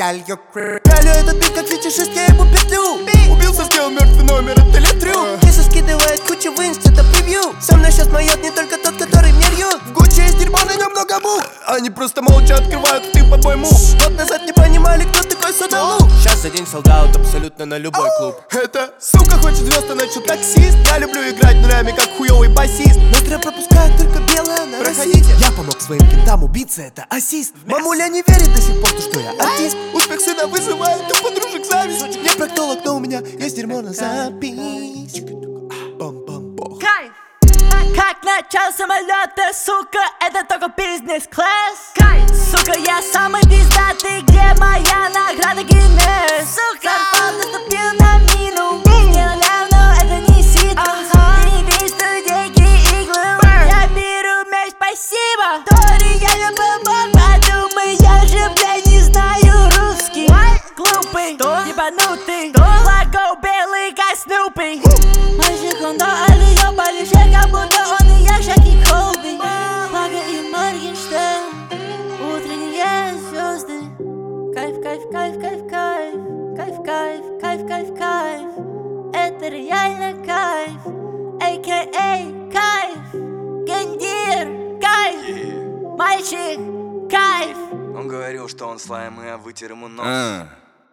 Пялю этот бит как фетишист, я ему петлю. Убился, сделал мертвый номер, это летрю. Киса скидывает кучу в инст, это превью. Со мной сейчас моет не только тот, который мне рьет. В Гуччи есть дерьмо, на нем много мух. Они просто молча открывают ты под мой мув. Год назад не понимали, кто такой Судалу. Сейчас за день солдат абсолютно на любой клуб. Это сука хочет звезд, а начал таксист. Я люблю играть нулями, как хуёвый басист. Настроя пропускает только белая на Проходите. Я помог своим кентам убиться, это ассист. Мамуля не верит до сих пор, что я артист. Успех сына вызывает у подружек зависть. Не проктолог, но у меня есть дерьмо на запись. Кайф! Как начал самолета, сука, это только бизнес-класс. Кайф! Сука, я самый пиздатый, где моя награда Гиннес? Сука, Карпат наступил на мину. Сделал, но это не ситка. Ты не видишь, что деньги иглы. Я беру мяч, спасибо. Тори, я не помог, подумай, я же, блядь, не знаю русский. Глупый, ебанутый, флаго белый, как Снупи. Мальчик, он али я полежал, как будто он и я, Шаки Колби. Флага и Моргенштерн, утренние звезды. Кайф, кайф, кайф, кайф, кайф. Кайф, кайф, кайф, кайф, кайф. Это реально кайф. А.К.А. кайф. Гендир, кайф. Мальчик, кайф. Он говорил, что он слайм, и я вытер ему нос.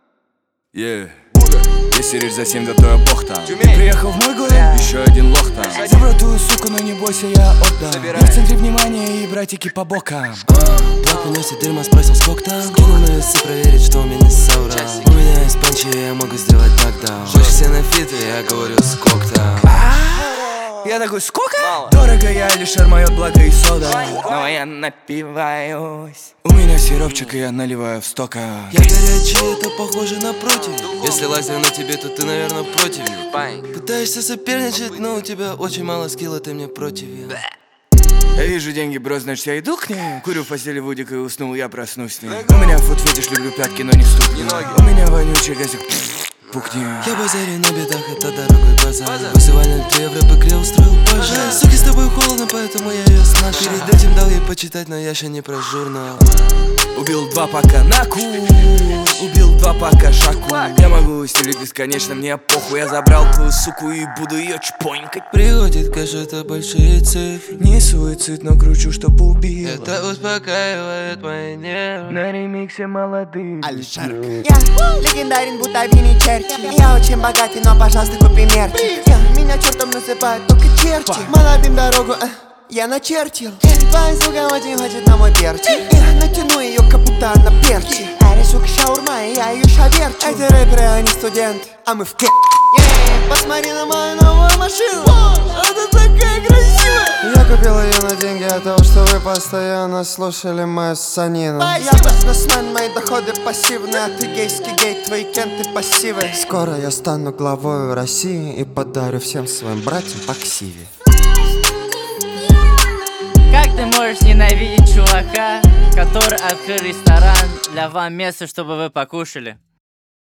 Если речь за 7, да то я бог там. Ты приехал в мой город, еще один лох там. Забрал твою суку, но не бойся, я отдам. Я в центре внимания и братики по бокам. Брат приносит дерьмо, спросил сколько там. Кинул на весы проверить, что у меня соврал. У меня есть панчи, я могу сделать нокдаун. Хочешь все на фит, я говорю сколько там. Я такой, сколько? Мало. Дорого, я Алишер, моё благо и сода. Но я напиваюсь. У меня сиропчик, и я наливаю в стока. Я горячий, это похоже на против. Если лазер на тебе, то ты, наверное, против. Пытаешься соперничать, но у тебя очень мало скилла, ты мне против. Я вижу деньги, бро, значит я иду к ней. Курю в постели Вудик и уснул, я проснусь с ней. У меня фут-фетиш, люблю пятки, но не ступни. У меня вонючий газик, пукни. Я базарю на бедах, это дорогой базар. Вызывали 3 евро в игре, устроил пожар. Суки, с тобой холодно, поэтому я ее снашу. Перед этим дал ей почитать, но я еще не про журнал. Убил 2 пака на кур, убил 2 пака шаку. Я могу стелить бесконечно, мне похуй. Я забрал твою суку и буду ее чпонькать. Приходит кэш, это большие цифры. Не суицид, но кручу, чтоб убил. Это успокаивает мои нервы. На ремиксе молодых. Алишер. Я легендарен, будто Винни Черчилль. Я очень богатый, но, пожалуйста, купи мерчи. Меня чертом называют только черти. Молодым дорогу я начертил. Твоя сука очень хочет на мой перчик. Я натяну ее, как будто она перчи. Эри, сука, шаурма, и я ее шаверчу. Эти рэперы, они студенты, а мы в к. Посмотри на мою новую машину. Она такая красивая. Я купил ее на деньги от того, что вы постоянно слушали мою ссанину. Я бизнесмен, мои доходы пассивные. А ты гейский гей, твои кенты пассивы. Скоро я стану главой России и подарю всем своим братьям по ксиве. Как ты можешь ненавидеть чувака, который открыл ресторан для вам место, чтобы вы покушали?